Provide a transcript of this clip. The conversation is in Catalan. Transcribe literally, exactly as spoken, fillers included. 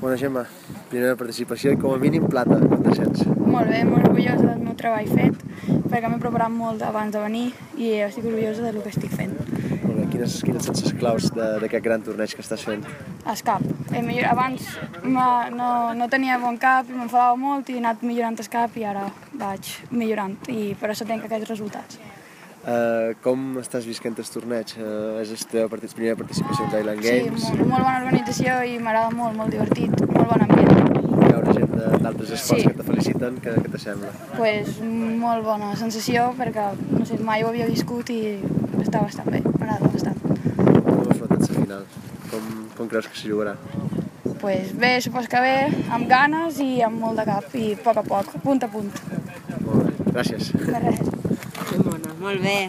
Bona, Gemma, primera participació i com a mínim plata, com te sents? Molt bé, molt orgullosa del meu treball fet, perquè m'he preparat molt abans de venir i estic orgullosa del que estic fent. Molt bé, quines, quines són les claus d'aquest gran torneig que estàs fent? Escap. Abans no, no tenia bon cap i m'enfadava molt i he anat millorant el cap i ara vaig millorant i per això tinc aquests resultats. Uh, com estàs visquent el torneig? Uh, és la teva part primera participació en Island Games? Sí, molt, molt bona organització i m'agrada molt, molt divertit, molt bon ambient. Hi haurà gent d'altres esports Sí. que te feliciten, què, què t'assembla? Pues, molt bona sensació perquè no sé, mai ho havia viscut i està bastant bé, m'agrada bastant. Com afrontes la final? Com, com creus que s'hi jugarà? Pues bé, supos que bé, amb ganes i amb molt de cap i a poc a poc, punt a punt. Molt bé, gràcies. De res. Que mona, molt bé.